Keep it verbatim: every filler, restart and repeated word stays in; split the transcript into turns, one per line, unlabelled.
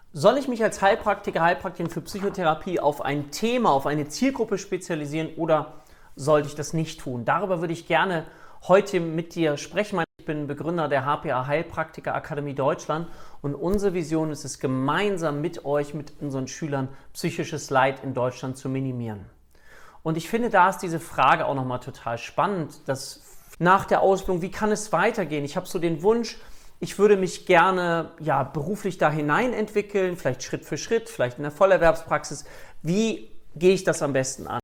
Soll ich mich als Heilpraktiker, Heilpraktikerin für Psychotherapie auf ein Thema, auf eine Zielgruppe spezialisieren oder sollte ich das nicht tun? Darüber würde ich gerne heute mit dir sprechen. Ich bin Begründer der H P A Heilpraktiker Akademie Deutschland und unsere Vision ist es, gemeinsam mit euch, mit unseren Schülern, psychisches Leid in Deutschland zu minimieren. Und ich finde, da ist diese Frage auch nochmal total spannend, dass nach der Ausbildung, wie kann es weitergehen? Ich habe so den Wunsch, ich würde mich gerne ja, beruflich da hinein entwickeln, vielleicht Schritt für Schritt, vielleicht in der Vollerwerbspraxis. Wie gehe ich das am besten an?